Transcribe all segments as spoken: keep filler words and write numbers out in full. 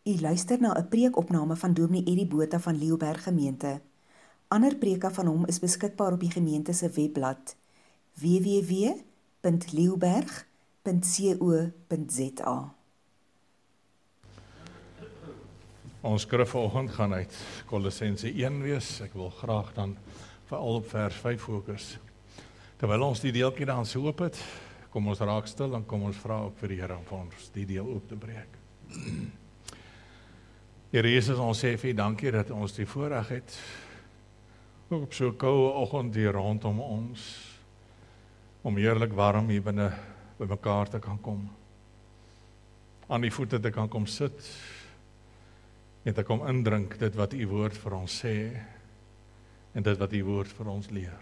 U luister na 'n preekopname van Dominee Eddie Botha van Leeuberg Gemeente. Ander preke van hom is beskikbaar op die gemeente se webblad w w w punt leeuberg punt co punt z a. Ons skrif vanoggend gaan uit Kolossense een wees. Ek wil graag dan veral op vers vyf fokus. Terwyl ons die deeltjie dan so oop het, kom ons raak stil en kom ons vra ook vir die Here om vir ons die deel oop te breek. Here Jesus, ons sê vir U dankie dat ons die voorreg het, ook op so 'n koue oggend hier rondom ons, om heerlik warm hier binne by mekaar te kan kom, aan die voete te kan kom sit, en te kom indrink dit wat U woord vir ons sê, en dit wat U woord vir ons leer.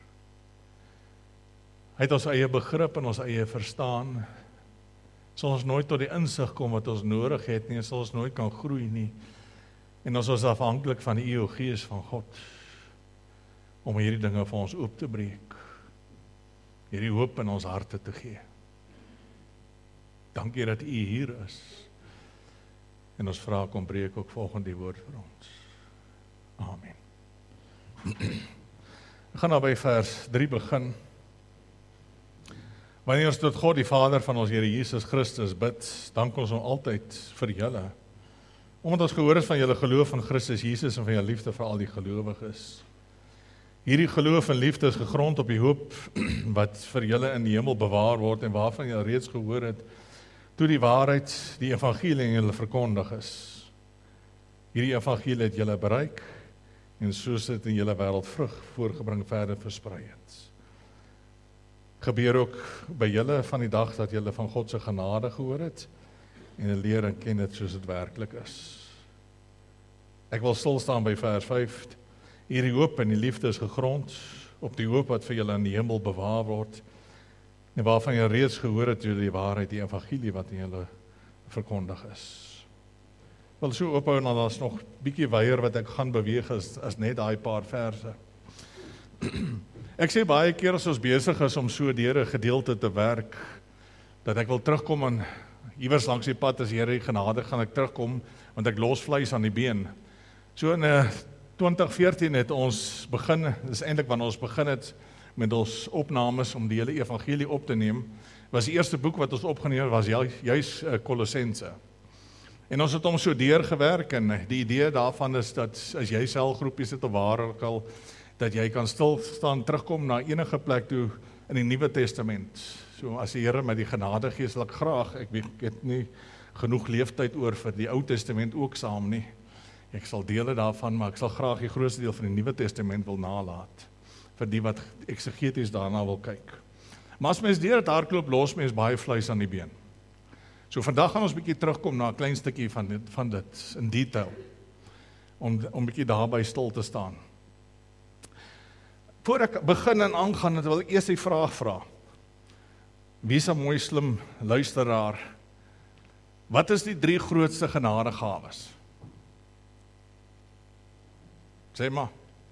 Hy het ons eie begrip en ons eie verstaan, sal ons nooit tot die insig kom wat ons nodig het nie, sal ons nooit kan groei nie, en ons is afhanklik van die Eeuwige Gees van God, om hierdie dinge vir ons oop te breek, hierdie hoop in ons harte te gee. Dankie dat U hier is, en ons vra kom breek ook volgende die woord vir ons. Amen. Ek gaan nou by vers drie begin. Wanneer ons tot God die Vader van ons Here Jesus Christus bid, dank ons hom altyd vir julle, omdat ons gehoor het van julle geloof in Christus Jesus en van julle liefde vir al die gelowiges. Hierdie geloof en liefde is gegrond op die hoop wat vir julle in die hemel bewaar word en waarvan julle reeds gehoor het, toe die waarheid, die evangelie in julle verkondig is. Hierdie evangelie het julle bereik, en soos dit in julle wêreld vrug voorgebring verder versprei het. Gebeur ook by julle van die dag dat julle van God se genade gehoor het, en leer en ken dit soos dit werklik is. Ek wil stil staan by vers vyf. Hierdie hoop en die liefde is gegrond op die hoop wat vir julle in die hemel bewaar word, en waarvan jy reeds gehoor het deur die waarheid, die evangelie wat in julle verkondig is. Wel so ophou en dan is nog bietjie weier wat ek gaan beweeg is, is net daai paar verse. Ek sê baie keer as ons besig is om so deur 'n gedeelte te werk, dat ek wil terugkom en iewers langs die pad as die Here genade gaan ek terugkom, want ek los vleis aan die been. So in uh, twintig veertien het ons begin, dis eintlik wanneer ons begin het met ons opnames om die hele evangelie op te neem, was die eerste boek wat ons opgeneem was juis uh, Kolossense. En ons het hom so deurgewerk en die idee daarvan is dat as jy selgroepies het of waar ook al, dat jy kan stil staan, terugkom na enige plek toe in die Nuwe Testament. So as die Here met die genade gee, sal ek graag, ek weet, ek het nie genoeg leeftyd oor vir die Ou Testament ook saam nie. Ek sal dele daarvan, maar ek sal graag die grootste deel van die Nuwe Testament wil nalaat, vir die wat eksegeties daarna wil kyk. Maar as mens deur dit hardloop, los mens baie vleis aan die been. So vandag gaan ons bietjie terugkom na 'n klein stukkie van dit, van dit in detail, om, om bietjie daarby stil te staan. Voor ek begin en aangaan, wil ek eers die vraag vra. Wie is 'n mooi slim luisteraar? Wat is die drie grootste genadegawes? Sê maar.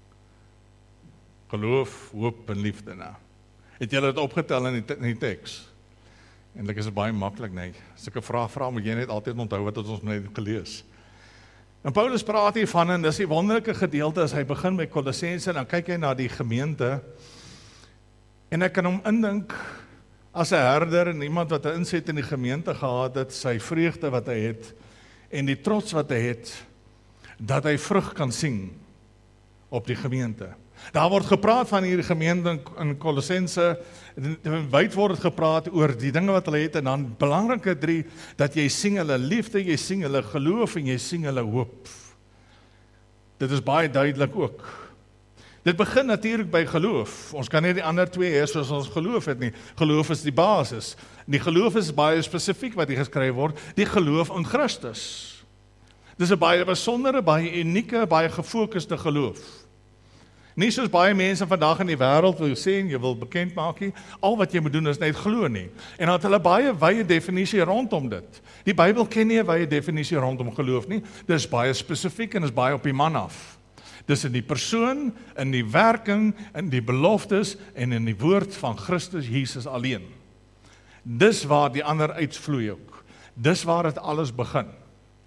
Geloof, hoop en liefde. Nou. Het julle dit opgetel in die, in die teks? Eintlik is dit baie maklik, nee. As ek 'n vraag vra, moet jy net altyd onthou wat ons net gelees. En Paulus praat hiervan, en dis die wonderlike gedeelte as hy begin by Kolossense, en dan kyk hy na die gemeente, en ek kan hom indink, as 'n herder en iemand wat 'n inset in die gemeente gehad het, sy vreugde wat hy het, en die trots wat hy het, dat hy vrug kan sien op die gemeente. Daar word gepraat van hierdie gemeente in Kolossense, wyd word het gepraat oor die dinge wat hulle het, en dan belangrike drie, dat jy sien hulle liefde, jy sien hulle geloof, en jy sien hulle hoop. Dit is baie duidelik ook. Dit begin natuurlik by geloof. Ons kan nie die ander twee hê soos ons geloof het nie. Geloof is die basis. Die geloof is baie spesifiek wat hier geskryf word, die geloof in Christus. Dit is 'n baie besondere, baie unieke, baie gefokusde geloof. Nie soos baie mense vandag in die wêreld wil sê en jy wil bekend maak nie, al wat jy moet doen is net glo nie. En dan het hulle baie wye definisie rondom dit. Die Bybel ken nie 'n wye definisie rondom geloof nie. Dit is baie spesifiek en is baie op die man af. Dis in die persoon, in die werking, in die beloftes en in die woord van Christus Jesus alleen. Dis waar die ander uitvloei ook. Dis waar dit alles begin.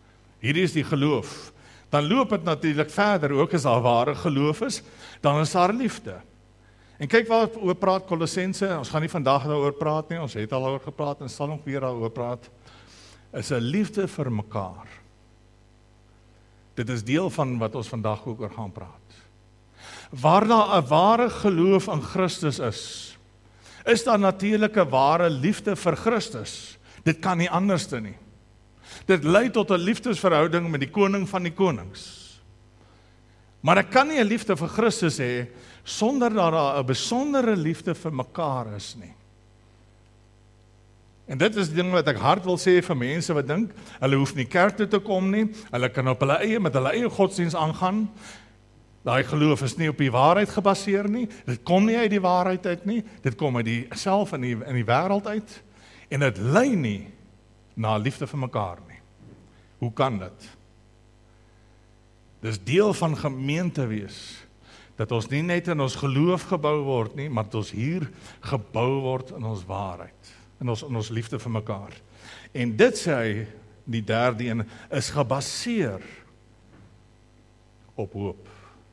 Hierdie is die geloof. Dan loop dit natuurlik verder, ook as daar ware geloof is, dan is daar liefde. En kyk wat oor praat Kolossense, ons gaan nie vandag daaroor praat nie, ons het al oor gepraat en sal nog weer daaroor praat, is 'n liefde vir mekaar. Dit is deel van wat ons vandag ook oor gaan praat. Waar daar 'n ware geloof in Christus is, is daar natuurlik 'n ware liefde vir Christus. Dit kan nie anderste nie. Dit lei tot 'n liefdesverhouding met die koning van die konings. Maar ek kan nie 'n liefde vir Christus hê sonder dat daar 'n besondere liefde vir mekaar is nie. En dit is die ding wat ek hard wil sê vir mense wat dink, hulle hoef nie kerk toe te kom nie, hulle kan op hulle eie met hulle eie godsdiens aangaan. Daai geloof is nie op die waarheid gebaseer nie, dit kom nie uit die waarheid uit nie, dit kom uit die self in die, in die wêreld uit, en dit lei nie na liefde vir mekaar nie. Hoe kan dit? Dis deel van gemeente wees, dat ons nie net in ons geloof gebou word nie, maar dat ons hier gebou word in ons waarheid, in ons, in ons liefde vir mekaar. En dit sê hy, die derde een, is gebaseer op hoop.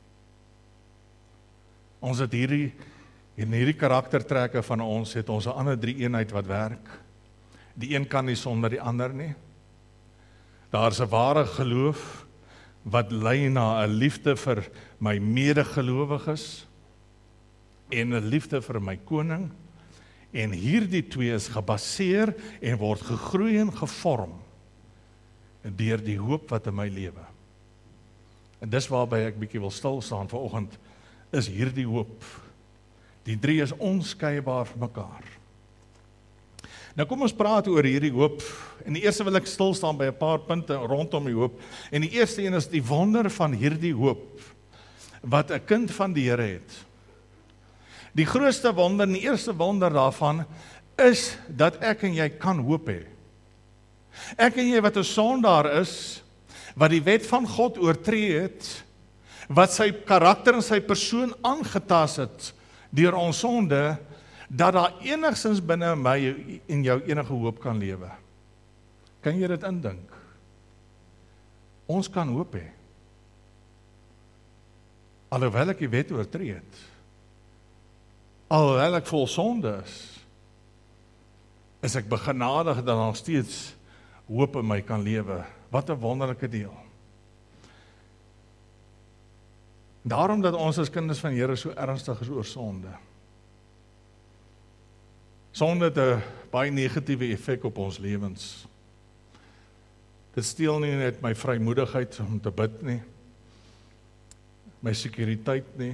Ons het hierdie, in hierdie karaktertrekke van ons, het ons 'n ander drie eenheid wat werk. Die een kan nie sonder die ander nie. Daar is 'n ware geloof, wat lei na 'n liefde vir my medegelowiges, en 'n liefde vir my koning, en hierdie twee is gebaseer, en word gegroei en gevorm, deur die hoop wat in my lewe. En dis waarby ek bietjie wil stil staan vanoggend, is hierdie hoop. Die drie is onskeibaar van mekaar. Nou kom ons praat oor hierdie hoop, en die eerste wil ek stil staan by 'n paar punte rondom die hoop, en die eerste een is die wonder van hierdie hoop, wat 'n kind van die Here het. Die grootste wonder, en die eerste wonder daarvan, is dat ek en jy kan hoop hê. Ek en jy wat 'n sondaar is, wat die wet van God oortree het, wat sy karakter en sy persoon aangetast het, deur ons sonde, dat daar enigstens binne my en jou enige hoop kan lewe. Kan jy dit indink? Ons kan hoop hê. Alhoewel ek die wet oortree het, alhoewel ek vol sonde is, is ek begenadig dat nog steeds hoop in my kan lewe. Wat 'n wonderlike deel. Daarom dat ons as kinders van die Here so ernstig is oor sonde. Sonde het 'n baie negatiewe effek op ons lewens. Dit steel nie net my vrymoedigheid om te bid nie, my sekuriteit nie,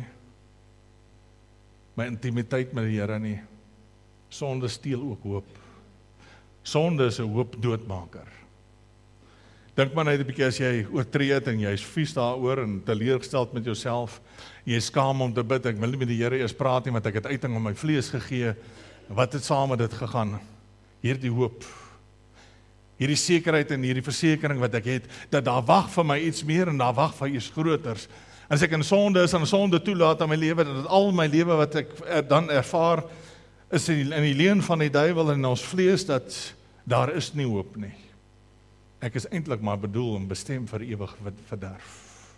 my intimiteit met die Here nie. Sonde steel ook hoop. Sonde is 'n hoopdoodmaker. Dink maar net 'n bietjie as jy oortree het en jy's vies daaroor en teleurgesteld met jouself, jy skaam om te bid, ek wil nie met die Here eers praat nie, want ek het uiting om my vlees gegee. Wat het saam met dit gegaan? Hierdie hoop, hierdie sekerheid en hierdie versekering wat ek het, dat daar wag vir my iets meer en daar wag vir iets groters. As ek in sonde is en sonde toelaat aan my lewe, dat al my lewe wat ek er, dan ervaar, is in die, in die leuen van die duiwel en ons vlees, dat daar is nie hoop nie. Ek is eintlik maar bedoel en bestem vir ewig verderf.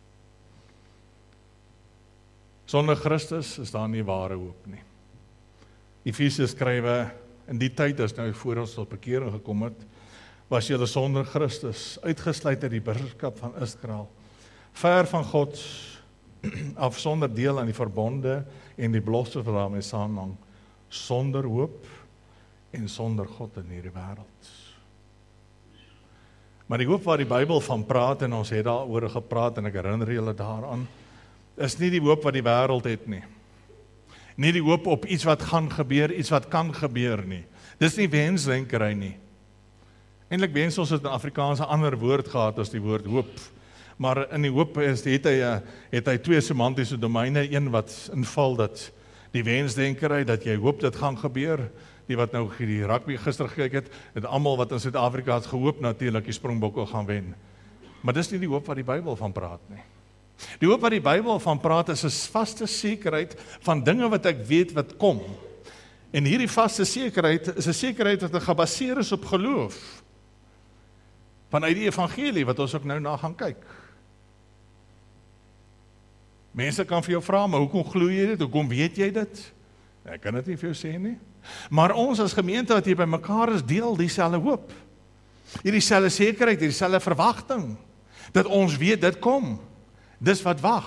Sonder Christus is daar nie ware hoop nie. Efesiërs skrywe, in die tyd as nou voor ons tot bekering gekom het, was julle sonder Christus, uitgesluit uit die burgerskap van Israel, ver van God, af sonder deel aan die verbonde en die beloftes wat daarmee saamhang, sonder hoop en sonder God in hierdie wêreld. Maar die hoop waar die Bybel van praat, en ons het daaroor gepraat, en ek herinner julle daaraan, is nie die hoop wat die wêreld het nie. Nie die hoop op iets wat gaan gebeur, iets wat kan gebeur nie. Dis nie wensdenkery nie. Eintlik wens ons het in Afrikaans 'n ander woord gehad as die woord hoop. Maar in die hoop is, het, hy, het hy twee semantiese domeine, een wat inval dat die wensdenkery, dat jy hoop dit gaan gebeur, die wat nou die rugby gister gekyk het, het almal wat in Suid-Afrika het gehoop natuurlik die Springbokke gaan wen. Maar dis nie die hoop wat die Bybel van praat nie. Die hoop wat die Bybel van praat is 'n vaste sekerheid van dinge wat ek weet wat kom. En hierdie vaste sekerheid is 'n sekerheid wat gebaseer is op geloof. Vanuit die evangelie wat ons ook nou na gaan kyk. Mense kan vir jou vra, maar hoekom glo jy dit? Hoekom weet jy dit? Ek kan dit nie vir jou sê nie. Maar ons as gemeente wat hier by mekaar is, deel dieselfde hoop. Hierdie selfde sekerheid, hierdie selfde verwagting, dat ons weet dit kom. Dis wat wag.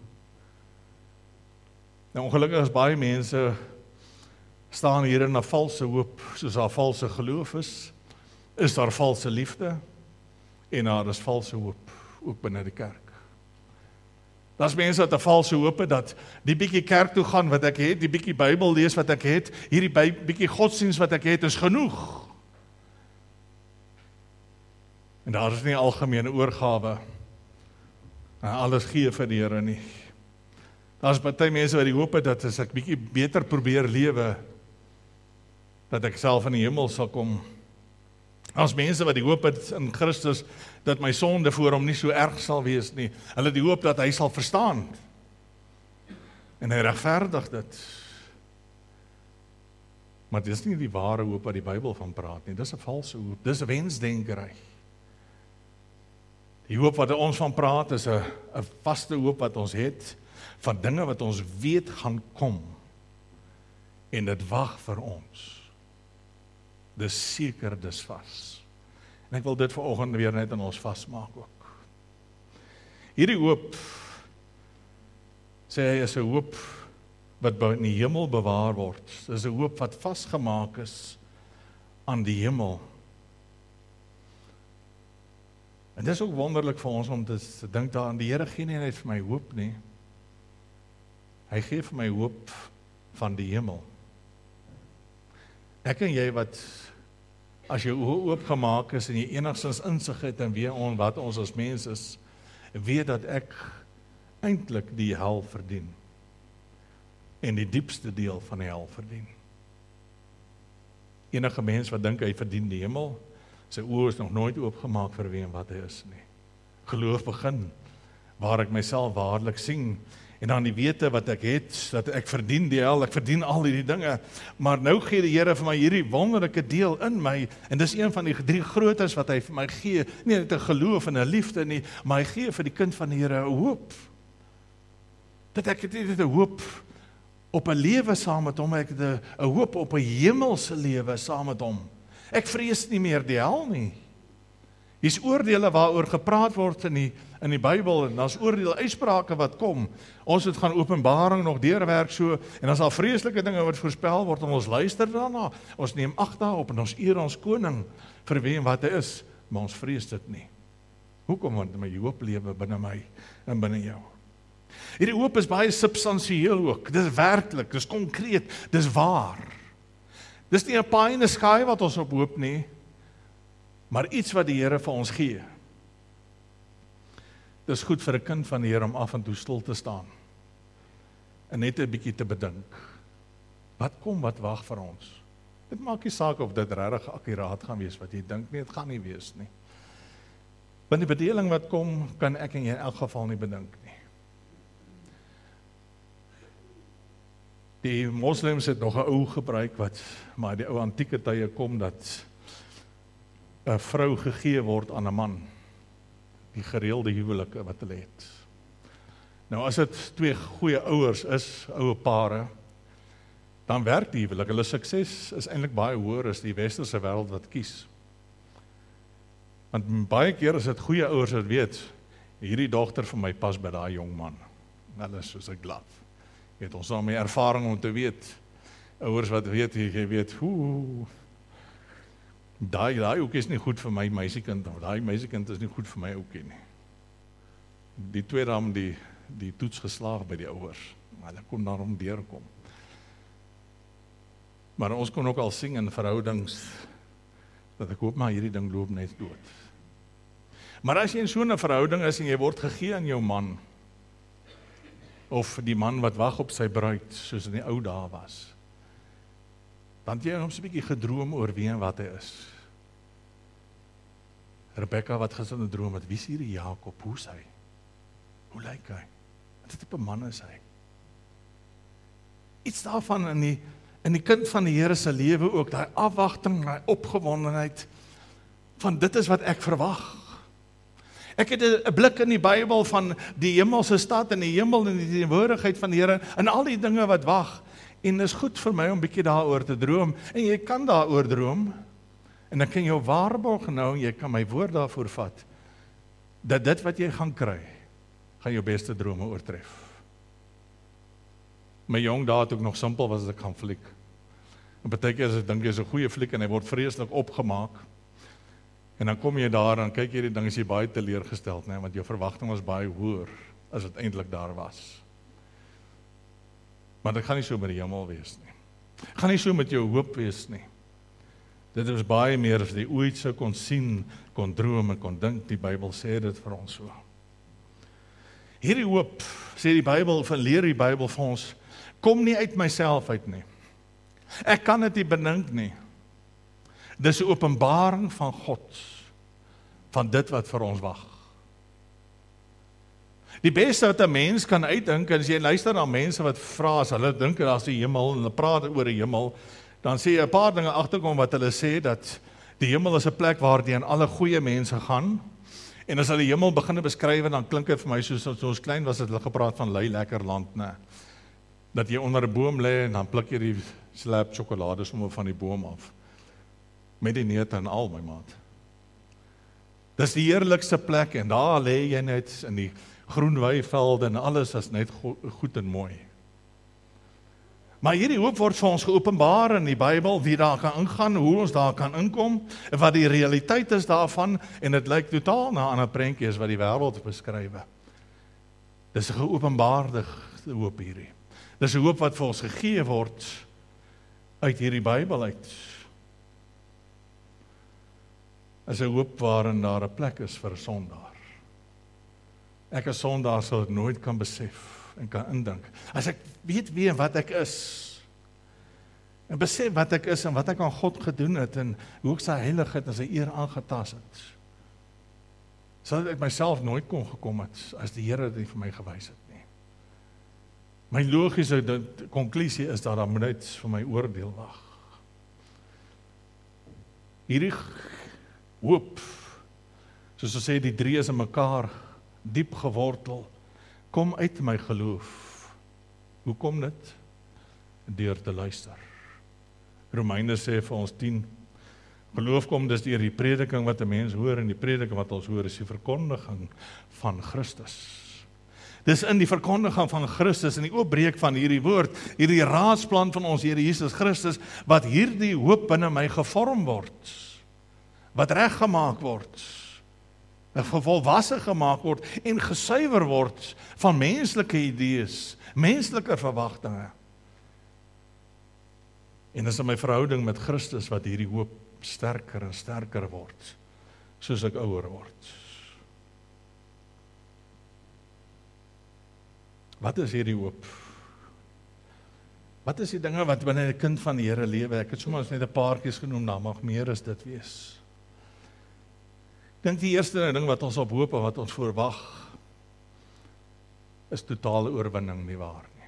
Nou ongelukkig is baie mense staan hier in 'n valse hoop, soos daar valse geloof is, is daar valse liefde, en daar is valse hoop, ook binne die kerk. Daar's mense wat 'n valse hoop het, dat die bietjie kerk toe gaan wat ek het, die bietjie Bybel lees wat ek het, hierdie bietjie godsdienst wat ek het, is genoeg. En daar is nie algemene oorgawe, en alles gee vir die Here nie. Daar's baie mense wat die hoop het, dat as ek bietjie beter probeer lewe, dat ek self in die hemel sal kom. As mense wat die hoop het in Christus, dat my sonde voor hom nie so erg sal wees nie. Hulle die hoop dat hy sal verstaan. En hy regverdig dit. Maar dit is nie die ware hoop wat die Bybel van praat nie. Dis 'n valse hoop. Dis 'n wensdenkery. Die hoop wat ons van praat is 'n 'n vaste hoop wat ons het, van dinge wat ons weet gaan kom. En dit wag vir ons. Dis seker, dis vas. En ek wil dit vanoggend weer net aan ons vasmaak ook. Hierdie hoop, sê hy, is 'n hoop wat in die hemel bewaar word. Dis 'n hoop wat vasgemaak is aan die hemel. En dis ook wonderlik vir ons om te, te dink daaraan, die Here gee nie net vir my hoop nie. Hy gee vir my hoop van die hemel. Ek en jy wat, as jou oë oopgemaak is en jy enigstens insig het in wie ons, wat ons as mens is, weet dat ek eintlik die hel verdien. En die diepste deel van die hel verdien. Enige mens wat dink hy verdien die hemel, sy oë is nog nooit oopgemaak vir wie en wat hy is nie. Geloof begin, waar ek myself waarlik sien, en dan die wete wat ek het, dat ek verdien die hel, ek verdien al hierdie dinge, maar nou gee die Here vir my hierdie wonderlike deel in my, en dis een van die drie grootes wat hy vir my gee, nie net 'n geloof en 'n liefde nie, maar hy gee vir die kind van die Here 'n hoop. Dat ek het nie 'n hoop op 'n lewe saam met hom, ek het 'n hoop op 'n hemelse lewe saam met hom. Ek vrees nie meer die hel nie. Hier's oordeele waaroor gepraat word in die, in die Bybel, en daar's oordeel uitsprake wat kom. Ons het gaan Openbaring nog deurwerk so, en as al vreeslike dinge wat voorspel word, en ons luister daarna, ons neem ag daarop, en ons eer ons koning, vir wie en wat hy is, maar ons vrees dit nie. Hoekom? Want my hoop lewe binne my, en binne jou. Hierdie hoop is baie substansieel ook, dis werklik, dis konkreet, dis waar. Dis nie 'n pie in the sky wat ons op hoop nie, maar iets wat die Here vir ons gee. Dis goed vir 'n kind van die Here om af en toe stil te staan, en net 'n bietjie te bedink. Wat kom, wat wag vir ons? Dit maak nie saak of dit regtig akkuraat gaan wees wat jy dink nie, dit gaan nie wees nie. Want die bedeling wat kom, kan ek en jy in elk geval nie bedink nie. Die moslems het nog 'n ou gebruik wat, maar die ou antieke tye kom, dat 'n vrou gegee word aan 'n man, die gereelde huwelike wat hulle het. Nou as dit twee goeie ouers is, oue pare, dan werk die huwelik. Hulle sukses is eintlik baie hoër as die westerse wêreld wat kies. Want baie keer is dit goeie ouers wat weet, hierdie dogter van my pas by daai jong man. Hulle is soos 'n glove. Jy het ons al my ervaring om te weet, ouers wat weet, jy weet, hoe, daai, daai oukie is nie goed vir my meisiekind, daai meisiekind is nie goed vir my oukie nie. Die twee dame die, die toets geslaag by die ouers, maar hulle kon daarom deurkom. Maar ons kon ook al sing in verhoudings, dat ek hoop maar hierdie ding loop net dood. Maar as jy in so 'n verhouding is, en jy word gegee aan jou man, of die man wat wag op sy bruid, soos in die ou dae was, dan het jy ons 'n bietjie gedroom oor wie en wat hy is. Rebecca wat gister 'n droom het, wie is hierdie Jakob, hoe is hy? Hoe lyk hy? Wat tipe man is hy? Iets daarvan in die, in die kind van die Here se lewe ook, daai afwagting, daai opgewondenheid, van dit is wat ek verwag. Ek het 'n blik in die Bybel van die hemelse stad en die hemel en die teenwoordigheid van die Here en al die dinge wat wag. En dit is goed vir my om bietjie daaroor te droom. En jy kan daaroor droom. En ek kan jou waarborg nou, jy kan my woord daarvoor vat, dat dit wat jy gaan kry, gaan jou beste drome oortref. My jong dae het ook nog simpel was as ek gaan fliek. En partykeer as ek dink jy is 'n goeie fliek en hy word vreeslik opgemaak. En dan kom jy daar en kyk jy die ding is jy baie teleurgesteld, nee, want jou verwagting was baie hoër as dit eintlik daar was. Maar dit gaan nie so met die hemel wees nie. Dit gaan nie so met jou hoop wees nie. Dit is baie meer as jy ooit sou kon sien, kon droom en kon dink. Die Bybel sê dit vir ons so. Hierdie hoop, sê die Bybel, van leer die Bybel vir ons, kom nie uit myself uit nie. Ek kan dit nie bedink nie. Dis 'n openbaring van God, van dit wat vir ons wag. Die beste wat 'n mens kan uitdink, en as jy luister na mense wat vra, as hulle dink daar's die hemel, en hulle praat oor die hemel, dan sê jy 'n paar dinge agterkom wat hulle sê, dat die hemel is 'n plek waar die aan alle goeie mense gaan, en as hulle die hemel begin beskryf, dan klink dit vir my soos, soos ons klein was, het hulle gepraat van lui lekker land, nee. Dat jy onder 'n boom lê, en dan pluk jy die slap sjokolade sommer van die boom af. Met die neute en al, my maat. Dis die heerlikste plek, en daar lê jy net in die groen weivelde, en alles is net go goed en mooi. Maar hierdie hoop word vir ons geopenbaar in die Bybel, wie daar kan ingaan, hoe ons daar kan inkom, en wat die realiteit is daarvan, en dit lyk totaal na 'n ander prentjie as wat die wêreld beskryf. Dis 'n geopenbaarde hoop hierdie. Dis 'n hoop wat vir ons gegee word uit hierdie Bybel uit. Is 'n hoop waarin daar 'n plek is vir 'n sondaar. Ek as sondaar sal dit nooit kan besef en kan indink. As ek weet wie en wat ek is, en besef wat ek is en wat ek aan God gedoen het, en hoe ek sy heiligheid en sy eer aangetast het, sal dit uit myself nooit kon gekom het, as die Here dit vir my gewys het nie. My logiese konklusie is dat daar moet net vir my oordeel wag. Hierdie hoop, soos ons sê, die drie is in mekaar diep gewortel, kom uit my geloof. Hoe kom dit? Deur te luister. Romeine sê vir ons tien, geloof kom dus deur die prediking wat 'n mens hoor, en die prediking wat ons hoor is die verkondiging van Christus. Dis in die verkondiging van Christus, in die oopbreek van hierdie woord, hierdie raadsplan van ons Here Jesus Christus, wat hierdie hoop binne my gevorm word, wat reggemaak word, volwasse gemaak word en gesuiwer word van menslike idees, menslike verwagtinge. En dis in my verhouding met Christus wat hierdie hoop sterker en sterker word, soos ek ouer word. Wat is hierdie hoop? Wat is die dinge wat binne 'n kind van die Here lewe? Ek het soms net 'n paartjies genoem, daar mag meer as dit wees. Ek dink die eerste ding wat ons op hoop en wat ons voorwag, is totale oorwinning, nie waar nie.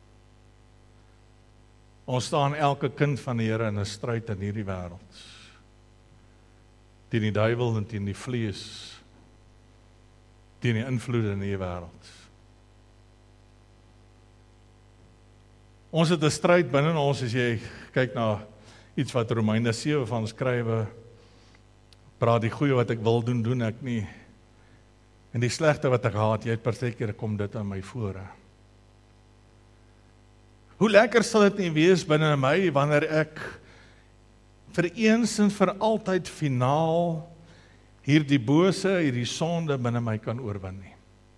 Ons staan elke kind van die Here in 'n stryd in hierdie wêreld. Teen die duiwel en teen die vlees, teen die invloede in die wêreld. Ons het 'n stryd binne ons, as jy kyk na iets wat Romeine sewe van skrywe, praat die goeie wat ek wil doen, doen ek nie. En die slegte wat ek haat, jy het partykeer kom dit aan my voor. Hoe lekker sal dit nie wees binne my, wanneer ek vir eens en vir altyd finaal hierdie bose, hierdie sonde binne my kan oorwin nie.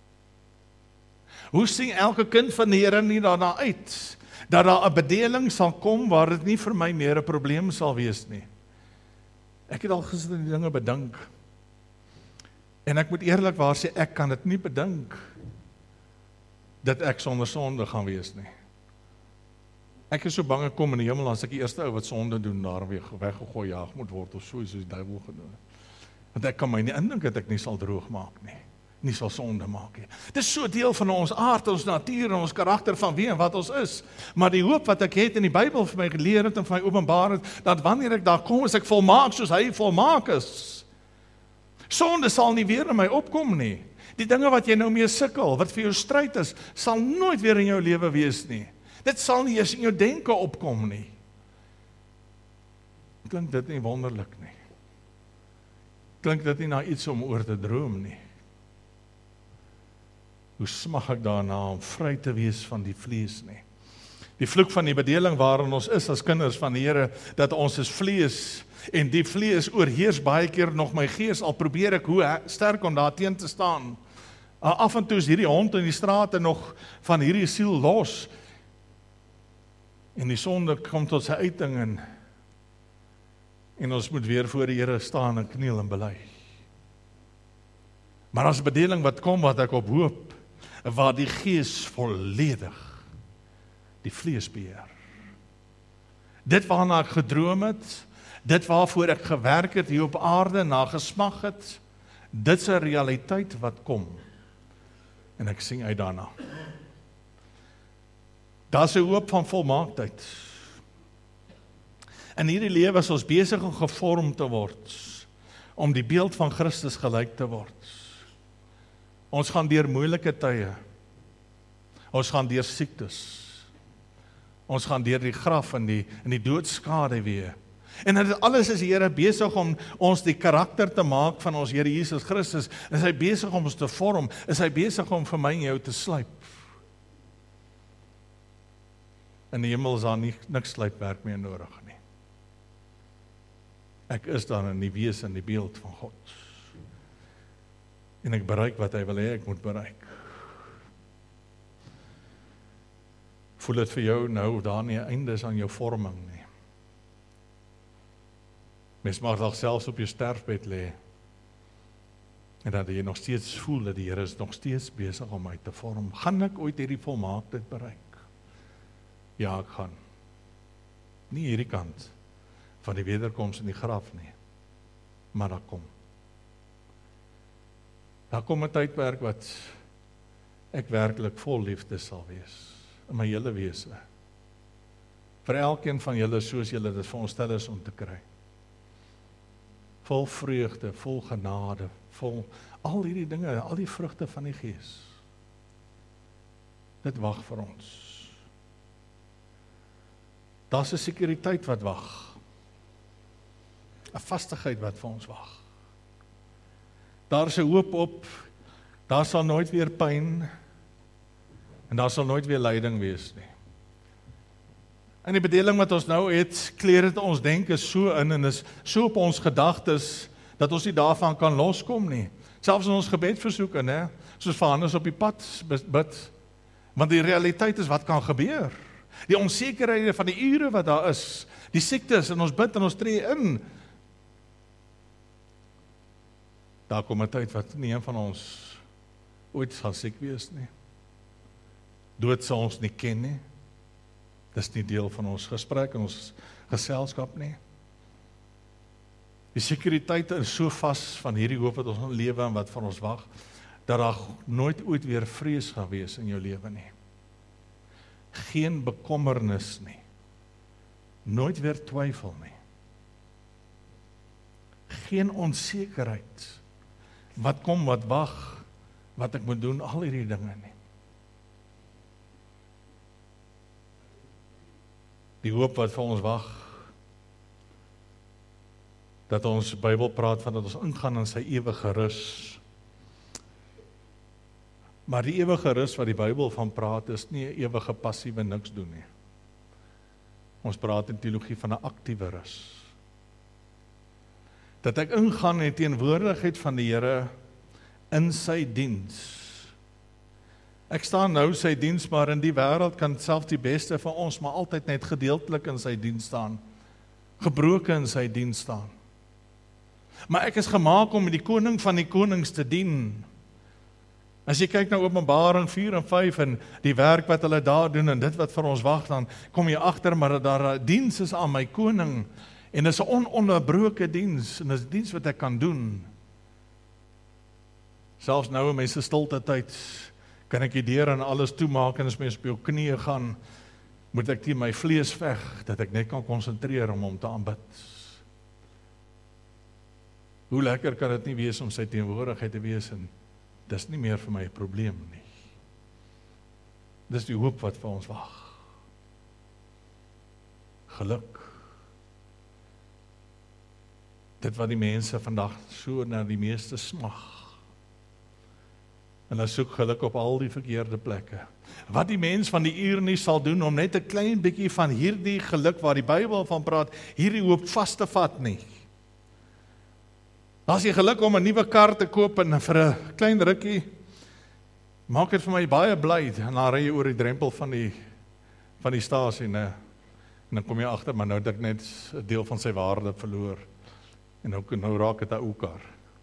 Hoe sien elke kind van die Here nie daarna uit, dat daar 'n bedeling sal kom waar dit nie vir my meer 'n probleem sal wees nie. Ek het al gister die dinge bedink. En ek moet eerlikwaar sê, ek kan dit nie bedink dat ek sonder sonde gaan wees nie. Ek is so bang ek kom in die hemel as ek die eerste ou wat sonde doen daar weer weggegooi jaag moet word of so soos die duiwel gedoen het. Want ek kan my nie indink dat ek nie sal droog maak nie. Nie sal sonde maak nie. Dit is so deel van ons aard, ons natuur en ons karakter van wie en wat ons is. Maar die hoop wat ek het in die Bybel vir my geleer het en vir my openbaar het, dat wanneer ek daar kom, is ek volmaak soos hy volmaak is. Sonde sal nie weer in my opkom nie. Die dinge wat jy nou mee sukkel, wat vir jou stryd is, sal nooit weer in jou lewe wees nie. Dit sal nie eens in jou denke opkom nie. Klink dit nie wonderlik nie? Klink dit nie na iets om oor te droom nie? Hoe smag ek daarna om vry te wees van die vlees nie? Die vloek van die bedeling waarin ons is as kinders van die Here, dat ons is vlees, en die vlees oorheers baie keer nog my gees, al probeer ek hoe sterk om daar teen te staan. Af en toe is hierdie hond in die strate nog van hierdie siel los, en die sonde kom tot sy uiting, en, en ons moet weer voor die Here staan en kniel en bely. Maar as bedeling wat kom, wat ek op hoop, waar die gees volledig die vlees beheer. Dit waarna ek gedroom het, dit waarvoor ek gewerk het hier op aarde, na gesmag het, dit is 'n realiteit wat kom. En ek sien uit daarna. Daar is 'n hoop van volmaaktheid. In hierdie lewe is ons besig om gevorm te word, om die beeld van Christus gelyk te word. Ons gaan deur moeilike tye. Ons gaan deur siektes. Ons gaan deur die graf en die, en die doodskade weer. En dit alles is die Here besig om ons die karakter te maak van ons Here Jesus Christus. Is hy besig om ons te vorm? Is hy besig om vir my en jou te slyp? In die hemel is daar nie, niks slypwerk meer nodig nie. Ek is dan in die wese en die beeld van God. En ek bereik wat hy wil hê ek moet bereik. Voel dit vir jou nou daar nie 'n einde is aan jou vorming nie. Mens mag dalk selfs op jou sterfbed lê, en dat jy nog steeds voel dat die Here is nog steeds besig om my te vorm. Gaan ek ooit hierdie volmaaktheid bereik? Ja, ek gaan. Nie hierdie kant van die wederkoms in die graf nie, maar daar kom. Daar kom 'n tydperk wat ek werklik vol liefde sal wees, in my hele wese. Vir elkeen van julle soos julle dit vir ons stel is om te kry. Vol vreugde, vol genade, vol al hierdie dinge, al die vrugte van die Gees. Dit wag vir ons. Daar's 'n sekuriteit wat wag. 'n Vastigheid wat vir ons wag. Daar's 'n hoop op, daar sal nooit weer pyn, en daar sal nooit weer lyding wees nie. En die bedeling wat ons nou het, kleer dit ons denke so in, en is so op ons gedagtes, dat ons nie daarvan kan loskom nie. Selfs in ons gebedversoeke, né? Soos Vanus op die pad bid. Want die realiteit is wat kan gebeur. Die onsekerhede van die ure wat daar is, die siektes, en ons bid en ons tree in. Daar kom 'n tyd wat nie een van ons ooit sal siek wees nie. Dood sal ons nie ken nie. Dis nie deel van ons gesprek en ons geselskap nie. Die sekuriteit is so vas van hierdie hoop wat ons lewe en wat van ons wag, dat daar nooit ooit weer vrees gaan wees in jou lewe nie. Geen bekommernis nie. Nooit weer twyfel nie. Geen onsekerheid. Wat kom, wat wag, wat ek moet doen, al hierdie dinge nie. Die hoop wat vir ons wag, dat ons Bybel praat van dat ons ingaan in sy ewige rus. Maar die ewige rus wat die Bybel van praat, is nie 'n ewige passiewe niks doen nie. Ons praat in teologie van 'n aktiewe rus. Dat ek ingaan in die teenwoordigheid van die Here in sy diens. Ek staan nou sy diens, maar in die wêreld kan selfs die beste van ons maar altyd net gedeeltelik in sy diens staan. Gebroken in sy diens staan. Maar ek is gemaak om die koning van die konings te dien. As jy kyk na Openbaring vier en vyf en die werk wat hulle daar doen en dit wat vir ons wag, dan kom jy agter maar dat daar 'n diens is aan my koning. En dit is 'n ononderbroke diens, en dit is 'n diens wat ek kan doen. Selfs nou in my stilte tyd, kan ek die deur en alles toemaak, en as mens op jou knieë gaan, moet ek teen my vlees veg, dat ek net kan konsentreer om hom te aanbid. Hoe lekker kan dit nie wees om sy teenwoordigheid te wees en dis nie meer vir my 'n probleem nie. Dis die hoop wat vir ons wag. Geluk. Dit wat die mense vandag so na die meeste smag. En hulle soek geluk op al die verkeerde plekke. Wat die mens van die uur nie sal doen om net 'n klein bietjie van hierdie geluk waar die Bybel van praat, hierdie hoop vas te vat nie. As jy geluk om 'n nuwe kar te koop en vir 'n klein rukkie, maak dit vir my baie bly, en dan ry jy oor die drempel van die van die stasie, ne? En dan kom jy agter, maar nou het ek net 'n deel van sy waarde verloor. En nou, nou raak dit 'n ou kar.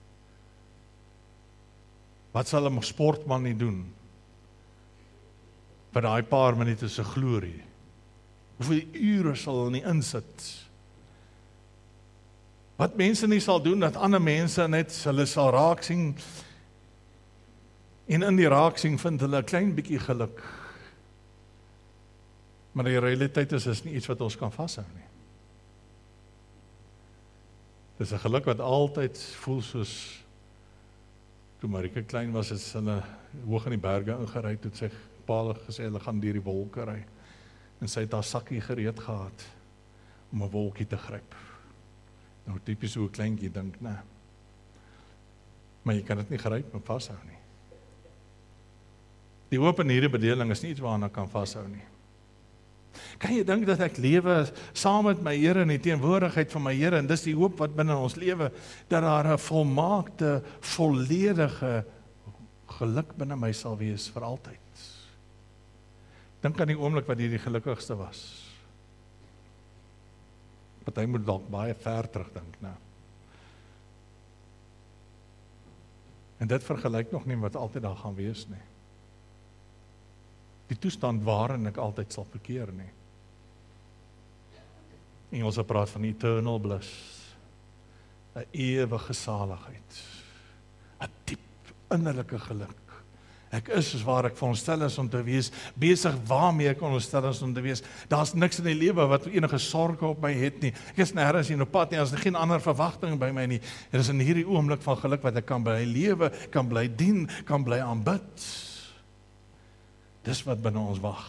Wat sal 'n sportman nie doen vir daai paar minute se glorie? Hoeveel ure sal hulle nie insit? Wat mense nie sal doen, dat ander mense net hulle sal raak sien, en in die raak sien vind hulle 'n klein bietjie geluk. Maar die realiteit is, is nie iets wat ons kan vashou nie. Dis 'n geluk wat altyd voel soos, toe Marike klein was, het hulle hoog in die berge ingery, toe het sy pa gesê, hulle gaan deur die wolke ry, en sy het haar sakkie gereed gehad, om 'n wolkie te gryp. Nou typies hoe 'n kleintjie dink, nee. Maar jy kan dit nie gryp en vashou nie. Die hoop in hierdie bedeling is nie iets waarna kan vashou nie. Kan jy dink dat ek lewe saam met my Here in die teenwoordigheid van my Here, en dis die hoop wat binne ons lewe, dat daar 'n volmaakte, volledige geluk binne my sal wees vir altyd. Dink aan die oomblik wat jy die gelukkigste was. Party moet dalk baie ver terugdink, nou. En dit vergelyk nog nie wat altyd daar gaan wees nie. Die toestand waarin ek altyd sal verkeer nie. Engelse praat van eternal bliss, 'n ewige saligheid, 'n diep innerlike geluk. Ek is soos waar ek veronderstel is om te wees, besig waarmee ek veronderstel is om te wees. Daar's niks in die lewe wat enige sorge op my het nie. Ek is nêrens in op pad nie, daar's geen ander verwagting by my nie. Dit is in hierdie oomblik van geluk wat ek kan bly lewe, kan bly dien, kan bly aanbid. Dis wat binne ons wag.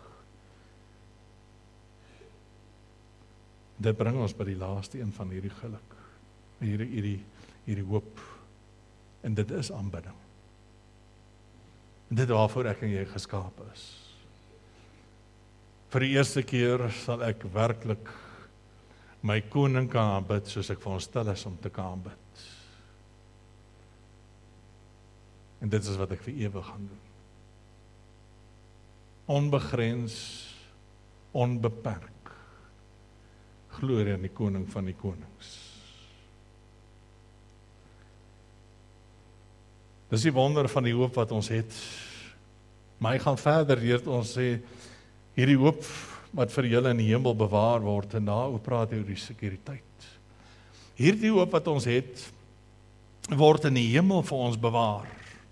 Dit bring ons by die laaste een van hierdie geluk, hierdie, hierdie, hierdie hoop. En dit is aanbidding. En dit waarvoor ek en jy geskape is. Vir die eerste keer sal ek werklik my koning kan aanbid soos ek veronderstel is om te kan aanbid. En dit is wat ek vir ewig gaan doen. Onbegrens, onbeperk. Glorie aan die koning van die konings. Dis die wonder van die hoop wat ons het. Maar hy gaan verder, leer ons sê, hierdie hoop wat vir julle in die hemel bewaar word, en daaroor praat hy oor die sekuriteit. Hierdie hoop wat ons het, word in die hemel vir ons bewaar.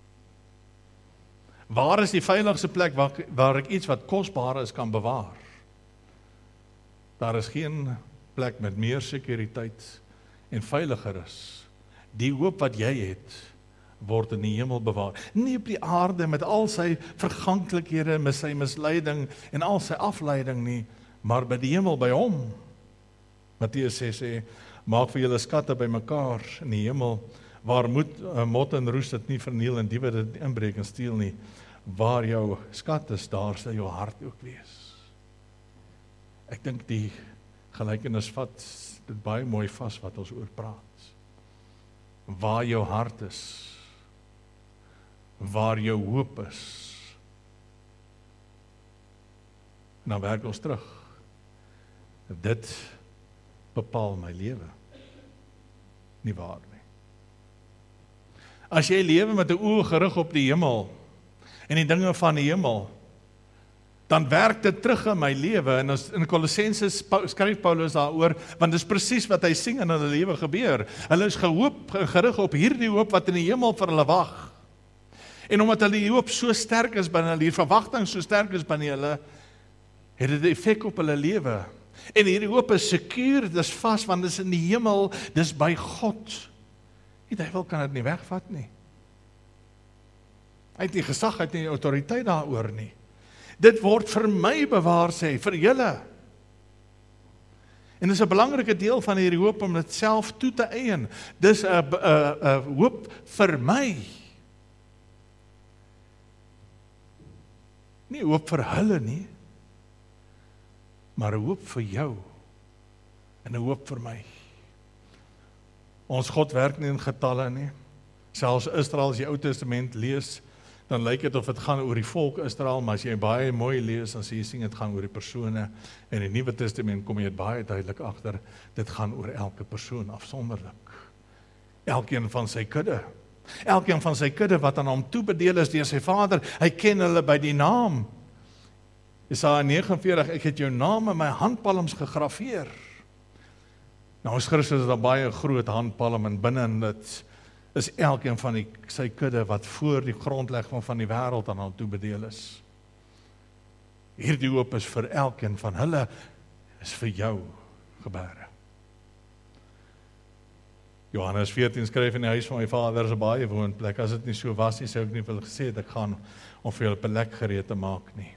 Waar is die veiligste plek waar, waar ek iets wat kosbaar is kan bewaar? Daar is geen plek met meer sekuriteit en veiliger is. Die hoop wat jy het, word in die hemel bewaar. Nie op die aarde met al sy verganklikhede, met sy misleiding en al sy afleiding nie, maar by die hemel by hom. Matteus sê, sê maak vir julle skatte by mekaar in die hemel, waar moet uh, mot en roes dit nie verniel en diewe dit inbreek en steel nie. Waar jou skat is, daar sal jou hart ook wees. Ek dink die gelykenis vat dit baie mooi vas wat ons oor praat. Waar jou hart is, waar jou hoop is. En dan werk ons terug. Dit bepaal my lewe. Nie waar nie. As jy lewe met 'n oog gerig op die hemel en die dinge van die hemel, dan werk dit terug in my lewe. En in Kolossense skryf Paulus daaroor, want dis presies wat hy sien in hulle lewe gebeur. Hulle is gehoop, gerig op hierdie hoop wat in die hemel vir hulle wag. En omdat hulle die hoop so sterk is binne hulle, die verwagting so sterk is binne hulle, het dit 'n effek op hulle lewe. En hierdie hoop is sekuur, dis vas, want dis in die hemel, dis by God. Die duiwel kan dit nie wegvat nie. Hy het nie gesag, hy het nie autoriteit daaroor nie. Dit word vir my bewaar, sê, vir julle. En dit is 'n belangrike deel van hierdie hoop om dit self toe te eien. Dis 'n 'n 'n hoop vir my. Nie hoop vir hulle nie, maar 'n hoop vir jou en 'n hoop vir my. Ons God werk nie in getalle nie. Selfs Israel, as jy Ou Testament lees, dan lyk dit of dit gaan oor die volk Israel, maar as jy baie mooi lees, dan sê jy sien dit gaan oor die persone. En in die Nuwe Testament kom jy baie duidelik agter, dit gaan oor elke persoon afsonderlik. Elkeen van sy kudde. Elkeen van sy kudde wat aan hom toebedeel is deur sy Vader, hy ken hulle by die naam. Jesaja nege en veertig, ek het jou naam in my handpalms gegraveer. Nou ons Christus is daar baie groot handpalm en binne in dit is elkeen van die, sy kudde wat voor die grondlegging van die wêreld aan hom toebedeel is. Hierdie hoop is vir elkeen van hulle, is vir jou gebere. Johannes veertien skryf in die huis van my Vader is 'n baie woonplek. As dit nie so was nie, sou ek nie wil gesê het ek gaan om vir julle 'n plek gereed te maak nie.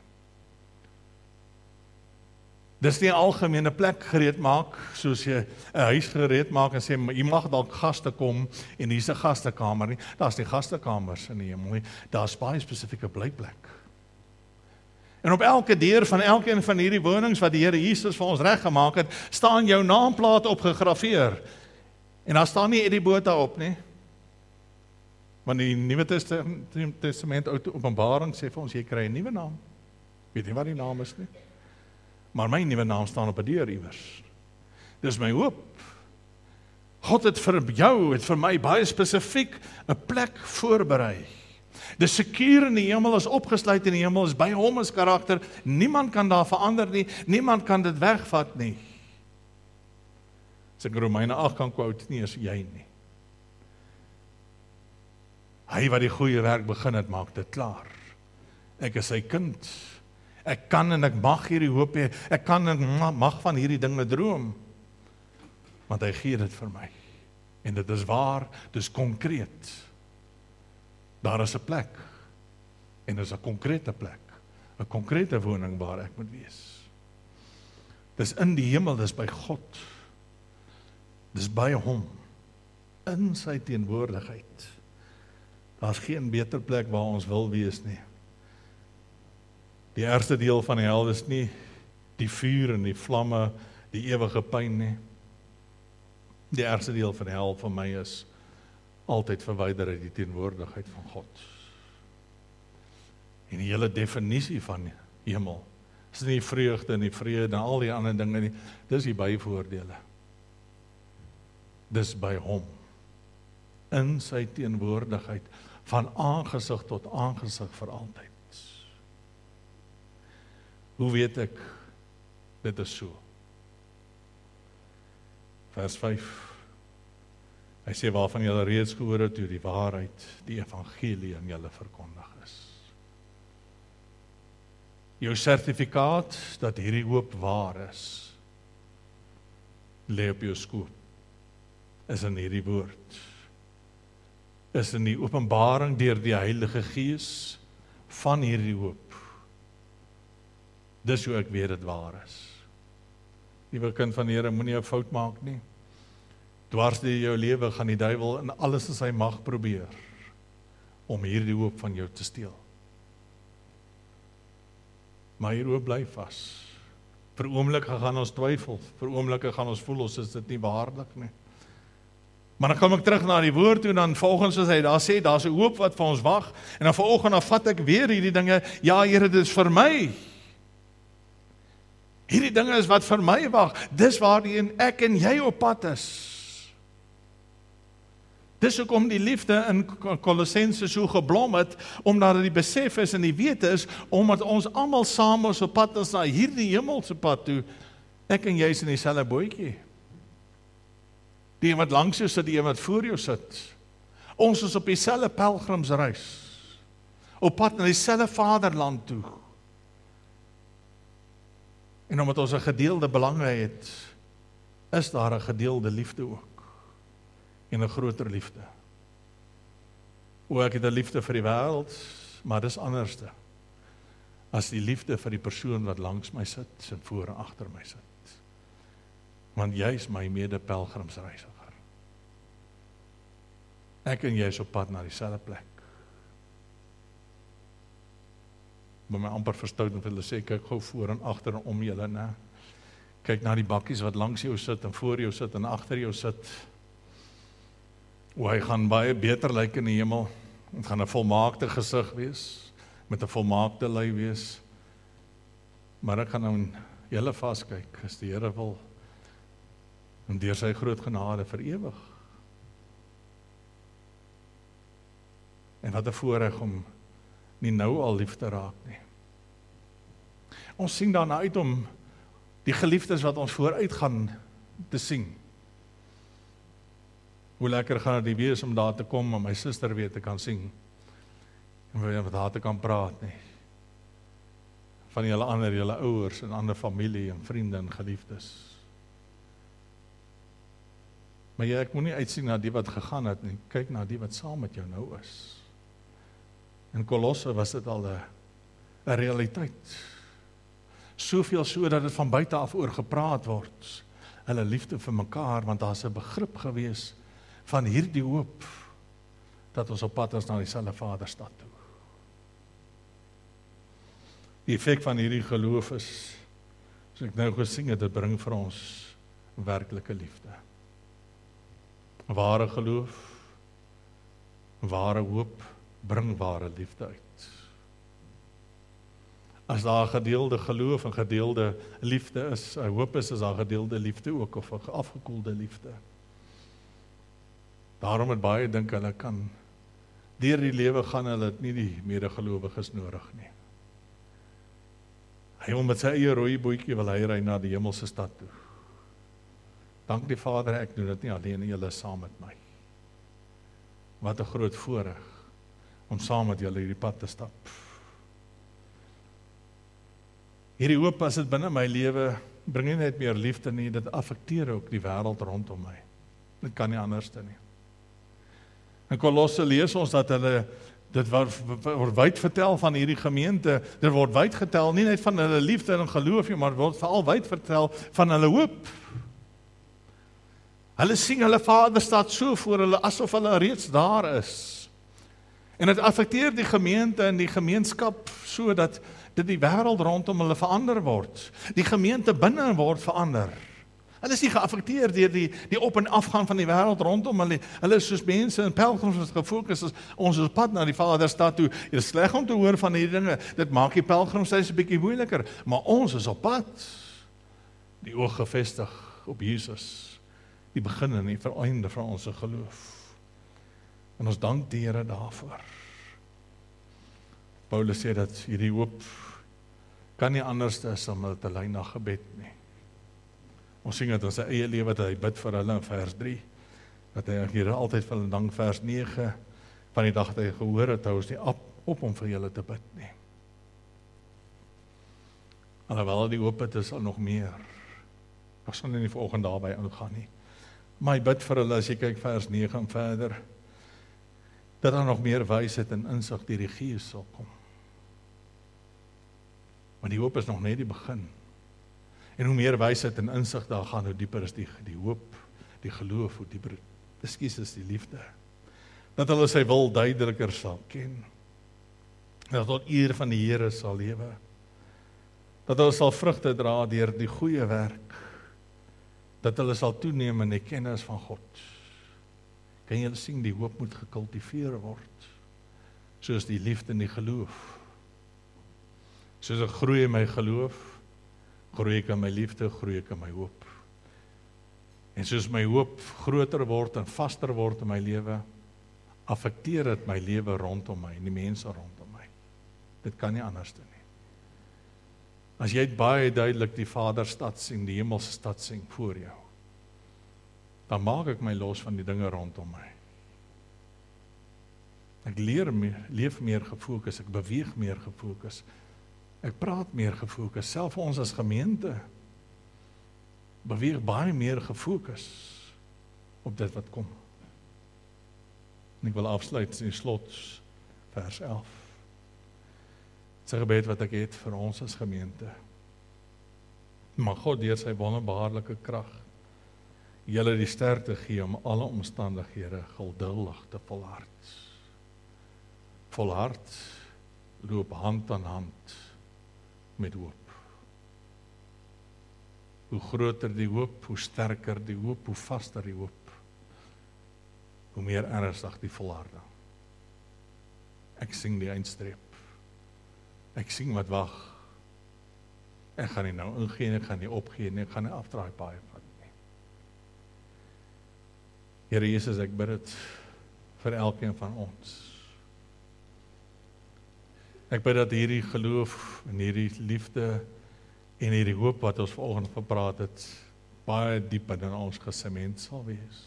Dis nie 'n algemene plek gereed maak, soos jy 'n huis gereed maak en sê, jy mag dalk gaste kom en hier's 'n gastekamer nie. Daar's nie gastekamers in die hemel nie, daar's baie spesifieke blyplek. En op elke deur van elkeen van hierdie wonings wat die Here Jesus vir ons reggemaak het, staan jou naamplaat opgegraveer. En daar staan nie Eddie Botha op nie. Want die Nuwe Testament Openbaring sê vir ons, jy kry 'n nuwe naam. Weet nie wat die naam is nie. Maar my nuwe naam staan op 'n deur iewers. Dis my hoop. God het vir jou, het vir my baie spesifiek 'n plek voorberei. Die sekur in die hemel is opgesluit in die hemel, is by hom is karakter. Niemand kan daar verander nie, niemand kan dit wegvat nie. As ek Romeine agt kan quote, nie is jy nie. Hy wat die goeie werk begin het, maak dit klaar. Ek is sy kind. Ek kan en ek mag hierdie hoop hê. Ek kan en mag van hierdie dinge droom. Want hy gee dit vir my. En dit is waar, dit is konkreet. Daar is 'n plek. En dit is 'n konkrete plek. 'n Konkrete woning waar ek moet wees. Dis in die hemel, dis by God. Dis by hom. In sy teenwoordigheid. Daar's geen beter plek waar ons wil wees nie. Die eerste deel van die hel is nie die vuur en die vlamme, die ewige pyn nie. Die eerste deel van die hel vir my is altyd verwyder uit die teenwoordigheid van God. En die hele definisie van hemel is nie vreugde en die vrede en al die ander dinge nie. Dis die byvoordele. Dis by hom. In sy teenwoordigheid van aangesig tot aangesig vir altyd. Hoe weet ek dit is so? Vers vyf. Hy sê waarvan julle reeds gehoor het toe die waarheid, die evangelie aan julle verkondig is. Jou sertifikaat dat hierdie hoop waar is, lê op jou skoot, is in hierdie woord. Is in die openbaring deur die Heilige Gees van hierdie hoop. Dis hoe ek weet dit waar is. Liewe kind van die Here, moenie 'n fout maak nie. Dwars deur jou lewe gaan die duiwel in alles in sy mag probeer om hierdie hoop van jou te steel. Maar hier hoop bly vas. Vir oomblikke gaan ons twyfel, vir oomblikke gaan ons voel ons is dit nie waardig nie. Maar dan kom ek terug na die woord toe en dan volgens as hy daar sê, daar's 'n hoop wat vir ons wag en dan vanoggend dan vat ek weer hierdie dinge, ja Here, dit is vir my. Hierdie dinge is wat vir my wag. Dis waarheen ek en jy op pad is. Dis hoekom die liefde in Kolossense so geblom het, omdat dit die besef is en die wete is, omdat ons almal saam ons op pad is na hierdie hemelse pad toe. Ek en jy is in dieselfde bootjie. Die een wat langs jou sit, die een wat voor jou sit. Ons is op dieselfde pelgrimsreis. Op pad na dieselfde vaderland toe. En omdat ons 'n gedeelde belang het, is daar 'n gedeelde liefde ook. En 'n groter liefde. O, ek het 'n liefde vir die wêreld, maar dis anderste as die liefde vir die persoon wat langs my sit, en voor en agter my sit. Want jy is my mede-pelgrimsreisiger. Ek en jy is op pad na dieselfde plek. By my amper verstout en vir hulle sê, kyk gou voor en agter en om julle, né? Kyk na die bakkies wat langs jou sit en voor jou sit en agter jou sit. O, hy gaan baie beter lyk in die hemel. Het gaan 'n volmaakte gesig wees, met 'n volmaakte ly wees. Maar ek gaan nou julle vaskyk, as die Here wil, en deur sy groot genade vir ewig. En wat 'n voorreg om nie nou al lief te raak nie. Ons sien daarna uit om die geliefdes wat ons vooruit gaan te sien. Hoe lekker gaan dit wees om daar te kom en my suster weer te kan sien. En weer met haar te kan praat nie. Van julle ander, julle ouers en ander familie en vriende en geliefdes. Maar jy, ek moet nie uitsien na die wat gegaan het nie. Kyk na die wat saam met jou nou is. In Kolosse was dit al 'n 'n realiteit. Soveel so dat dit van buite af oor gepraat word. Hulle liefde vir mekaar, want daar's 'n begrip gewees van hierdie hoop dat ons op pad is na dieselfde Vaderstad toe. Die effek van hierdie geloof is, soos ek nou gesing het, dit bring vir ons werklike liefde. Ware geloof, ware hoop, bring ware liefde uit. As daar gedeelde geloof en gedeelde liefde is, ek hoop is, is daar gedeelde liefde ook, of 'n afgekoelde liefde. Daarom het baie dink hulle kan deur die lewe gaan, hulle het nie die medegelowiges nodig nie. Hy wil met sy eie rooi bootjie wil hy ry na die hemelse stad toe. Dank die Vader, ek doen dit nie alleen, julle is saam met my. Wat 'n groot voorreg om saam met julle hierdie pad te stap. Hierdie hoop, as dit binne my lewe, bring nie net meer liefde nie, dit affekteer ook die wêreld rondom my. Dit kan nie anders nie. In Kolosse lees ons dat hulle, dit word wyd vertel van hierdie gemeente, dit word wyd getel, nie net van hulle liefde en geloof nie, maar word veral wyd vertel van hulle hoop. Hulle sien hulle Vaderstad so voor hulle, asof hulle reeds daar is. En dit affekteer die gemeente en die gemeenskap so dat dit die wêreld rondom hulle verander word. Die gemeente binne word verander. Hulle is nie geaffekteer deur die, die op- en afgaan van die wêreld rondom hulle. Hulle is soos mense in pelgrims wat gefokus is, ons is op pad na die Vaderstad toe. Dit is sleg om te hoor van hierdie dinge, dit maak die pelgrimsreis 'n bietjie moeiliker, maar ons is op pad. Die oog gefestig op Jesus, die begin en die einde van ons geloof. En ons dank die Here daarvoor. Paulus sê dat hierdie hoop kan nie anders as om hulle te lei na gebed nie. Ons sing dit in sy eie lewe, dat hy bid vir hulle in vers drie, dat hy hier altyd vir hulle dank, vers nege, van die dag dat hy gehoor het, hou ons nie op, op om vir julle te bid nie. Alhoewel die hoop het is al nog meer. Ek sal nie volgende daarby ingaan nie. Maar hy bid vir hulle, as jy kyk vers nege en verder, dat daar nog meer wysheid en insig deur die Gees sal kom. Maar die hoop is nog net die begin. En hoe meer wysheid en insig daar gaan, hoe dieper is die, die hoop, die geloof, hoe dieper, ekskuus is die liefde. Dat hulle sy wil duideliker sal ken. Dat tot eer van die Here sal lewe. Dat hulle sal vrugte dra deur die goeie werk. Dat hulle sal toeneem in die kennis van God. Kan julle sien, die hoop moet gekultiveer word, soos die liefde en die geloof. Soos ek groei in my geloof, groei ek in my liefde, groei ek in my hoop. En soos my hoop groter word en vaster word in my lewe, affekteer dit my lewe rondom my, en die mense rondom my. Dit kan nie anders doen nie. As jy baie duidelik die Vaderstad sien, die hemelse stad sien voor jou, dan maak ek my los van die dinge rondom my. Ek leer meer, leef meer gefokus, ek beweeg meer gefokus, ek praat meer gefokus, self ons as gemeente, beweeg baie meer gefokus op dit wat kom. En ek wil afsluit in slot vers elf. Dit is 'n gebed wat ek het vir ons as gemeente. Mag God deur sy wonderbaarlike krag julle die sterkte gee om alle omstandighede geduldig te volhard. Volhard loop hand aan hand met hoop. Hoe groter die hoop, hoe sterker die hoop, hoe vaster die hoop, hoe meer ernstig die volharding. Ek sien die eindstreep. Ek sien wat wag. Ek gaan nie nou ingee en ek gaan nie opgee en ek gaan nie afdraai paai vat nie. Here Jesus, ek bid dit vir elkeen van ons. Ek bid dat hierdie geloof en hierdie liefde en hierdie hoop wat ons vanoggend gepraat het, baie diep in ons gesement sal wees.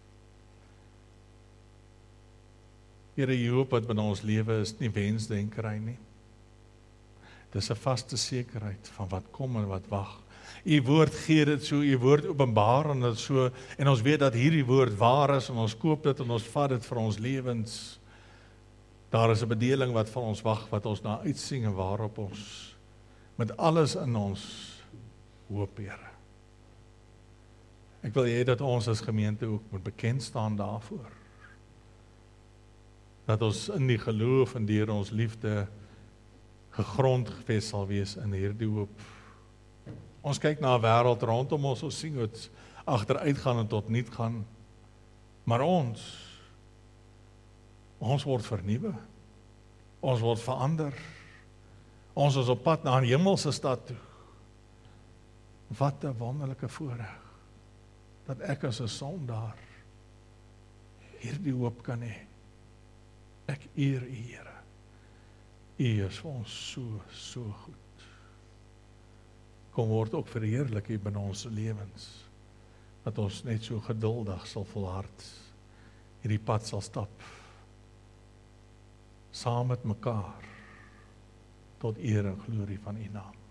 Here, die hoop wat in ons lewe is nie wensdenkerry nie. Dis 'n vaste sekerheid van wat kom en wat wag. U woord gee dit so, u woord openbaar en dit so, en ons weet dat hierdie woord waar is en ons koop dit en ons vat dit vir ons lewens. Daar is 'n bedeling wat van ons wag, wat ons na uitsien en waarop ons met alles in ons hoop, Here. Ek wil hê dat ons as gemeente ook moet bekend staan daarvoor. Dat ons in die geloof en deur ons liefde gegrondves sal wees in hierdie hoop. Ons kyk na 'n wêreld rondom ons, ons sien dit agteruit gaan en tot niet gaan. Maar ons, ons word vernuwe. Ons word verander. Ons is op pad na 'n hemelse stad toe. Wat 'n wonderlike voorreg dat ek as 'n sondaar hierdie hoop kan hê. Ek eer U, Here. U is vir ons so, so goed. Kom word ook verheerlik hier binne ons lewens, dat ons net so geduldig sal volhard, hierdie pad sal stap, saam met mekaar, tot eer en glorie van U naam.